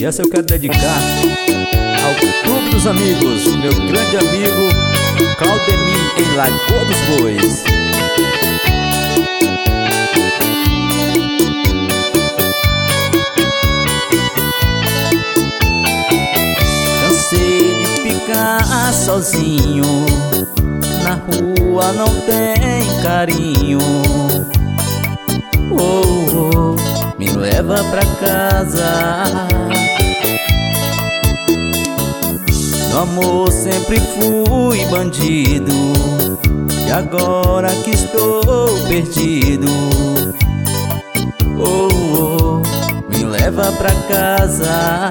E essa eu quero dedicar ao Clube dos Amigos, meu grande amigo Claudemir, em Lagoa dos Bois. Cansei de ficar sozinho, na rua não tem carinho. Oh, oh, me leva pra casa. No amor sempre fui bandido, e agora que estou perdido, oh, oh, me leva pra casa.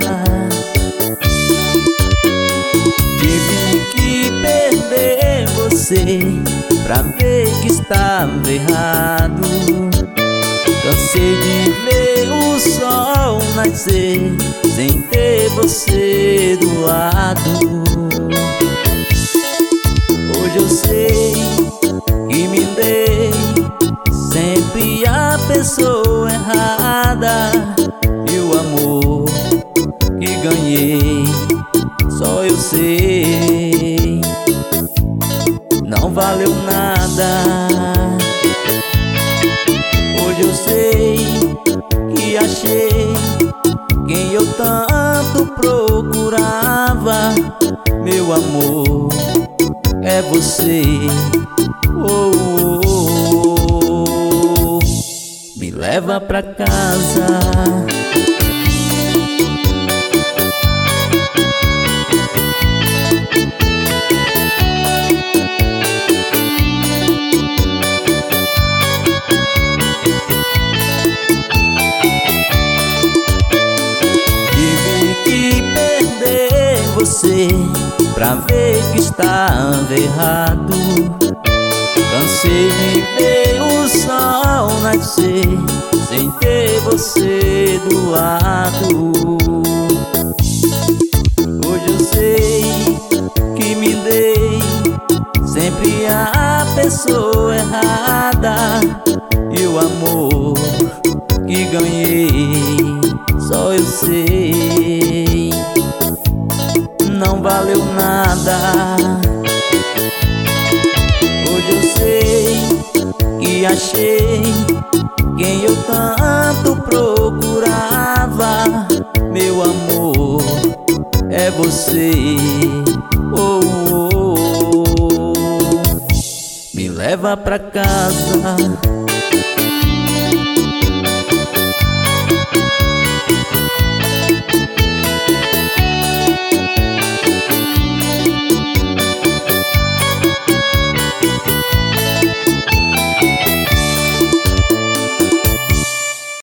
Tive que perder você pra ver que estava errado. Cansei de ver o sol nascer sem ter você do lado. Hoje eu sei que me dei sempre a pessoa errada, e o amor que ganhei só eu sei, não valeu nada. Hoje eu sei que achei quem eu tanto procurava. Meu amor, é você. Oh, oh, oh. Me leva pra casa. Você pra ver que estava errado. Cansei de ver o sol nascer sem ter você do lado. Hoje eu sei que me dei sempre a pessoa errada, e o amor que ganhei só eu sei, não valeu nada. Hoje eu sei que achei quem eu tanto procurava. Meu amor, é você. Oh, oh, oh. Me leva pra casa.